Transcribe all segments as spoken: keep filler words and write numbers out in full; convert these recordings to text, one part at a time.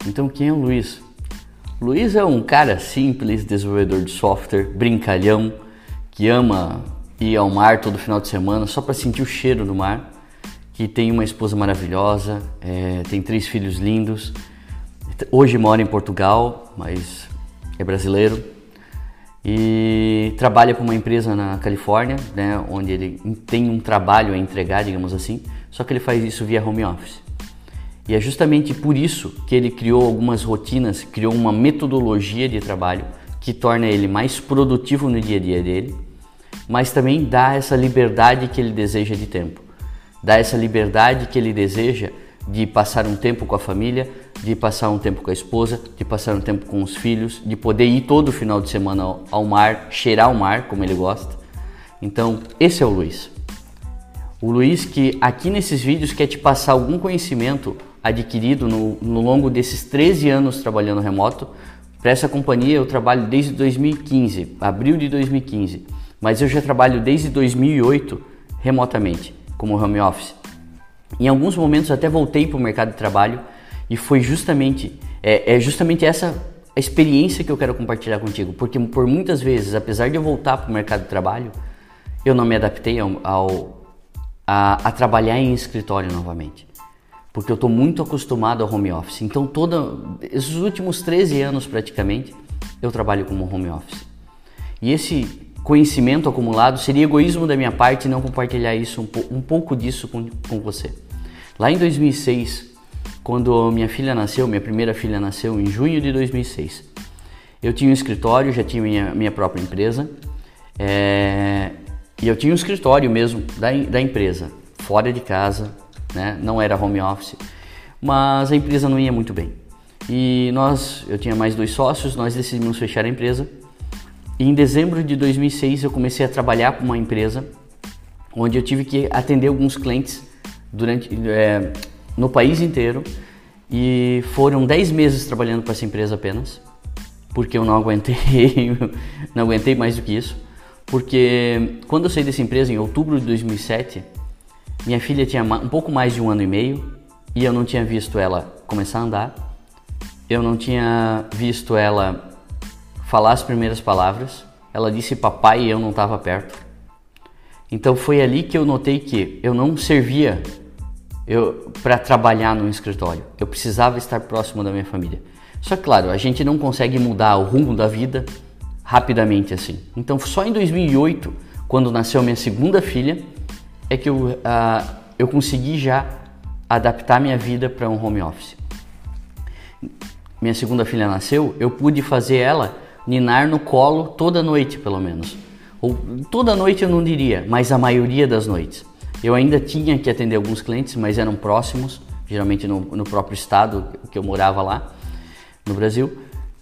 Então quem é o Luiz? Luiz é um cara simples, desenvolvedor de software, brincalhão, que ama ir ao mar todo final de semana só para sentir o cheiro do mar, que tem uma esposa maravilhosa, é, tem três filhos lindos, hoje mora em Portugal, mas é brasileiro, e trabalha para uma empresa na Califórnia, né, onde ele tem um trabalho a entregar, digamos assim, só que ele faz isso via home office. E é justamente por isso que ele criou algumas rotinas, criou uma metodologia de trabalho que torna ele mais produtivo no dia a dia dele, mas também dá essa liberdade que ele deseja de tempo. Dá essa liberdade que ele deseja de passar um tempo com a família, de passar um tempo com a esposa, de passar um tempo com os filhos, de poder ir todo final de semana ao, ao mar, cheirar o mar, como ele gosta. Então, esse é o Luiz. O Luiz que aqui nesses vídeos quer te passar algum conhecimento adquirido no, no longo desses treze anos trabalhando remoto. Para essa companhia eu trabalho desde dois mil e quinze, abril de dois mil e quinze, mas eu já trabalho desde dois mil e oito remotamente, como home office. Em alguns momentos até voltei para o mercado de trabalho e foi justamente, é, é justamente essa a experiência que eu quero compartilhar contigo, porque por muitas vezes, apesar de eu voltar para o mercado de trabalho, eu não me adaptei ao, ao, a, a trabalhar em escritório novamente, porque eu estou muito acostumado ao home office. Então, todo, esses últimos treze anos praticamente, eu trabalho como home office. E esse conhecimento acumulado seria egoísmo da minha parte não compartilhar isso, um, um pouco disso com, com você. Lá em dois mil e seis, quando minha filha nasceu, minha primeira filha nasceu em junho de dois mil e seis, eu tinha um escritório, já tinha minha, minha própria empresa, é, e eu tinha um escritório mesmo da, da empresa, fora de casa, né? Não era home office, mas a empresa não ia muito bem. E nós, eu tinha mais dois sócios, nós decidimos fechar a empresa. E em dezembro de dois mil e seis eu comecei a trabalhar com uma empresa onde eu tive que atender alguns clientes durante, é, no país inteiro, e foram dez meses trabalhando para essa empresa apenas, porque eu não aguentei, não aguentei mais do que isso, porque quando eu saí dessa empresa em outubro de dois mil e sete, minha filha tinha um pouco mais de um ano e meio e eu não tinha visto ela começar a andar, eu não tinha visto ela falar as primeiras palavras, ela disse papai e eu não estava perto. Então foi ali que eu notei que eu não servia para trabalhar no escritório, eu precisava estar próximo da minha família. Só que claro, a gente não consegue mudar o rumo da vida rapidamente assim. Então só em dois mil e oito, quando nasceu minha segunda filha, é que eu, uh, eu consegui já adaptar minha vida para um home office. Minha segunda filha nasceu, eu pude fazer ela ninar no colo toda noite, pelo menos. Ou toda noite eu não diria, mas a maioria das noites. Eu ainda tinha que atender alguns clientes, mas eram próximos, geralmente no, no próprio estado que eu morava lá, no Brasil.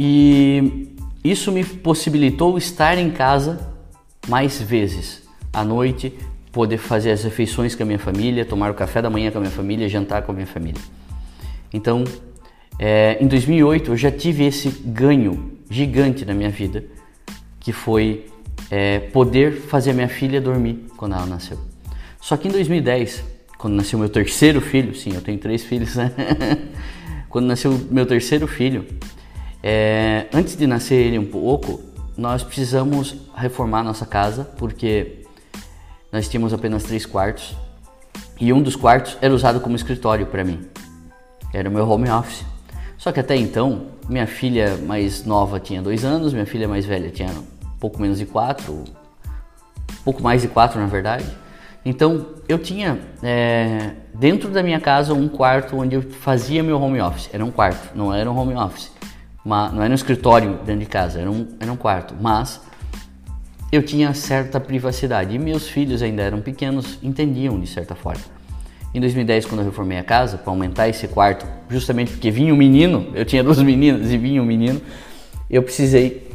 E isso me possibilitou estar em casa mais vezes à noite, poder fazer as refeições com a minha família, tomar o café da manhã com a minha família, jantar com a minha família. Então, é, em dois mil e oito eu já tive esse ganho gigante na minha vida, que foi é, poder fazer a minha filha dormir quando ela nasceu. Só que em dois mil e dez, quando nasceu meu terceiro filho, sim, eu tenho três filhos, né? Quando nasceu meu terceiro filho, é, antes de nascer ele um pouco, nós precisamos reformar nossa casa, porque nós tínhamos apenas três quartos e um dos quartos era usado como escritório para mim. Era o meu home office. Só que até então, minha filha mais nova tinha dois anos, minha filha mais velha tinha um pouco menos de quatro, um pouco mais de quatro na verdade. Então eu tinha é, dentro da minha casa um quarto onde eu fazia meu home office. Era um quarto, não era um home office, mas, não era um escritório dentro de casa, era um, era um quarto, mas eu tinha certa privacidade e meus filhos ainda eram pequenos, entendiam de certa forma. Em dois mil e dez, quando eu reformei a casa, para aumentar esse quarto, justamente porque vinha um menino, eu tinha duas meninas e vinha um menino, eu precisei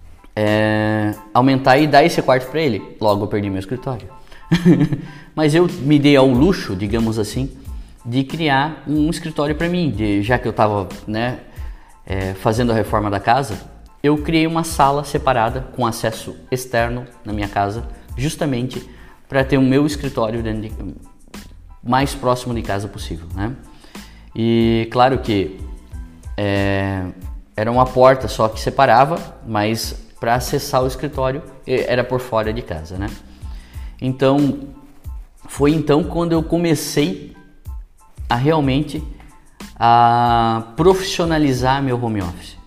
é, aumentar e dar esse quarto para ele. Logo eu perdi meu escritório. Mas eu me dei ao luxo, digamos assim, de criar um escritório para mim, de, já que eu estava né, é, fazendo a reforma da casa, eu criei uma sala separada com acesso externo na minha casa, justamente para ter o meu escritório dentro de, mais próximo de casa possível, né? E claro que é, era uma porta só que separava, mas para acessar o escritório era por fora de casa, né? Então, foi então quando eu comecei a realmente a profissionalizar meu home office.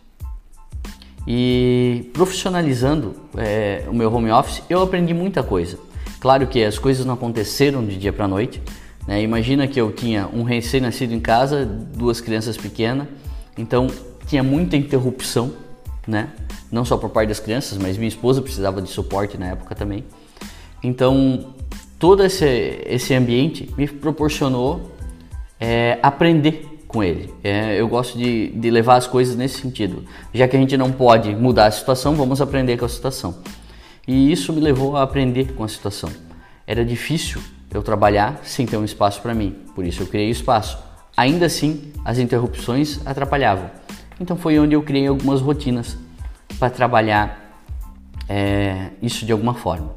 E profissionalizando é, o meu home office, eu aprendi muita coisa. Claro que as coisas não aconteceram de dia para noite, né? Imagina que eu tinha um recém-nascido em casa, duas crianças pequenas, então tinha muita interrupção, né? Não só por parte das crianças, mas minha esposa precisava de suporte na época também. Então, todo esse, esse ambiente me proporcionou é, aprender com ele. É, eu gosto de, de levar as coisas nesse sentido. Já que a gente não pode mudar a situação, vamos aprender com a situação. E isso me levou a aprender com a situação. Era difícil eu trabalhar sem ter um espaço para mim, por isso eu criei o espaço. Ainda assim, as interrupções atrapalhavam. Então foi onde eu criei algumas rotinas para trabalhar é, isso de alguma forma.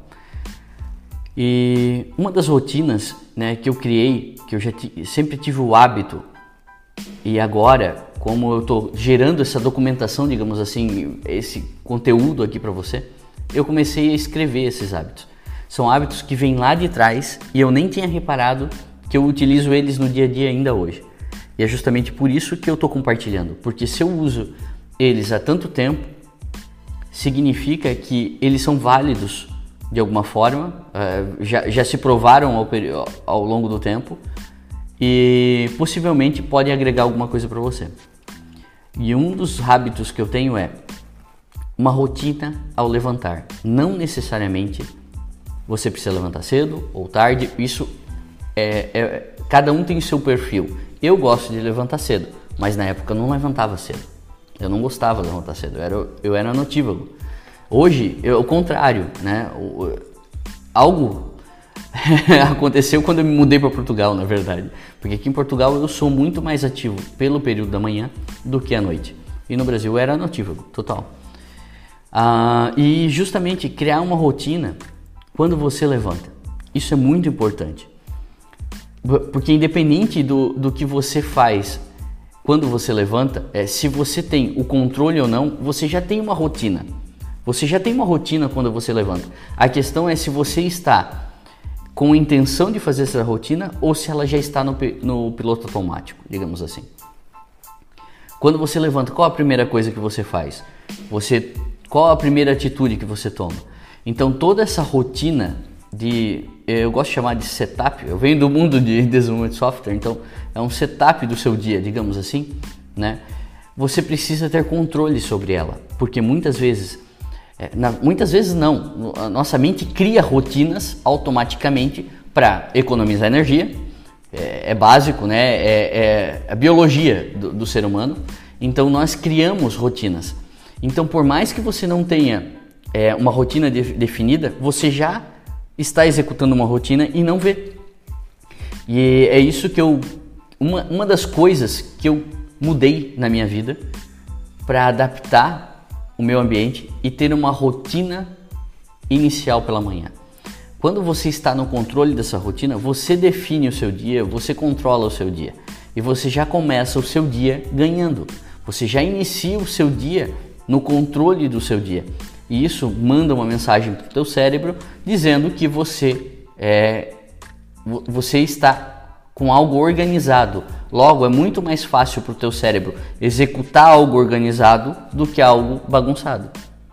E uma das rotinas, né, que eu criei, que eu já sempre tive o hábito, e agora, como eu estou gerando essa documentação, digamos assim, esse conteúdo aqui para você, eu comecei a escrever esses hábitos. São hábitos que vêm lá de trás e eu nem tinha reparado que eu utilizo eles no dia a dia ainda hoje. E é justamente por isso que eu estou compartilhando, porque se eu uso eles há tanto tempo, significa que eles são válidos de alguma forma, já, já se provaram ao, ao longo do tempo, e possivelmente pode agregar alguma coisa para você. E um dos hábitos que eu tenho é uma rotina ao levantar. Não necessariamente você precisa levantar cedo ou tarde, isso é, é cada um tem o seu perfil. Eu gosto de levantar cedo, mas na época eu não levantava cedo. Eu não gostava de levantar cedo, eu era, eu era notívago. Hoje é o contrário, né? Algo aconteceu quando eu me mudei para Portugal, na verdade. Porque aqui em Portugal eu sou muito mais ativo pelo período da manhã do que à noite. E no Brasil eu era notívago, total. Ah, e justamente criar uma rotina quando você levanta. Isso é muito importante. Porque independente do, do que você faz quando você levanta, é, se você tem o controle ou não, você já tem uma rotina. Você já tem uma rotina quando você levanta. A questão é se você está com a intenção de fazer essa rotina ou se ela já está no, no piloto automático, digamos assim. Quando você levanta, qual a primeira coisa que você faz? Você, qual a primeira atitude que você toma? Então toda essa rotina de, eu gosto de chamar de setup, eu venho do mundo de desenvolvimento de software, então é um setup do seu dia, digamos assim, né? Você precisa ter controle sobre ela, porque muitas vezes É, na, muitas vezes não, a nossa mente cria rotinas automaticamente para economizar energia, é, é básico, né? é, é a biologia do, do ser humano, então nós criamos rotinas. Então por mais que você não tenha é, uma rotina de, definida, você já está executando uma rotina e não vê. E é isso que eu, uma, uma das coisas que eu mudei na minha vida para adaptar o meu ambiente e ter uma rotina inicial pela manhã. Quando você está no controle dessa rotina, você define o seu dia, você controla o seu dia e você já começa o seu dia ganhando. Você já inicia o seu dia no controle do seu dia e isso manda uma mensagem para o teu cérebro dizendo que você, é, você está com algo organizado. Logo, é muito mais fácil para o teu cérebro executar algo organizado do que algo bagunçado.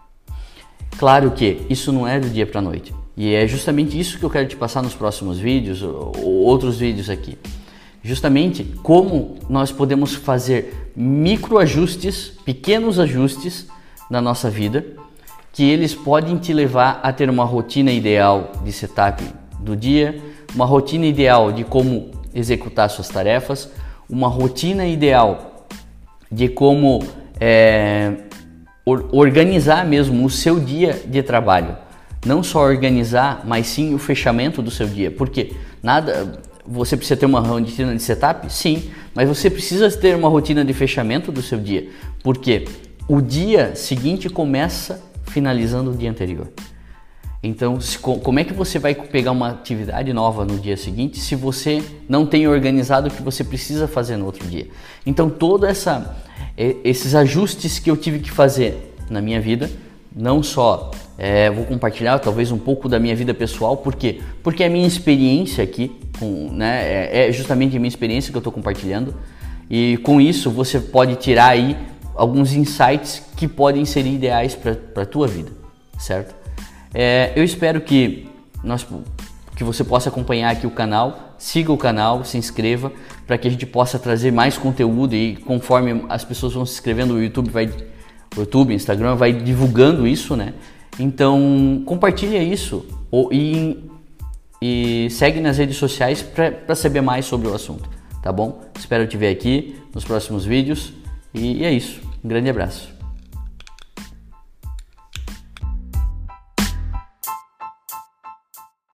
Claro que isso não é do dia para a noite. E é justamente isso que eu quero te passar nos próximos vídeos ou outros vídeos aqui. Justamente como nós podemos fazer microajustes, pequenos ajustes na nossa vida, que eles podem te levar a ter uma rotina ideal de setup do dia, uma rotina ideal de como executar suas tarefas, uma rotina ideal de como é, or, organizar mesmo o seu dia de trabalho. Não só organizar, mas sim o fechamento do seu dia. Porque nada, você precisa ter uma rotina de setup? Sim, mas você precisa ter uma rotina de fechamento do seu dia. Porque o dia seguinte começa finalizando o dia anterior. Então, se, como é que você vai pegar uma atividade nova no dia seguinte se você não tem organizado o que você precisa fazer no outro dia? Então, toda essa, esses ajustes que eu tive que fazer na minha vida, não só é, vou compartilhar talvez um pouco da minha vida pessoal, por quê? Porque é a minha experiência aqui, com, né, é, é justamente a minha experiência que eu estou compartilhando, e com isso você pode tirar aí alguns insights que podem ser ideais para a tua vida, certo? É, eu espero que, nós, que você possa acompanhar aqui o canal, siga o canal, se inscreva, para que a gente possa trazer mais conteúdo, e conforme as pessoas vão se inscrevendo, o YouTube vai, o YouTube, Instagram vai divulgando isso, né? Então compartilha isso ou, e, e segue nas redes sociais para saber mais sobre o assunto, tá bom? Espero te ver aqui nos próximos vídeos e é isso. Um grande abraço.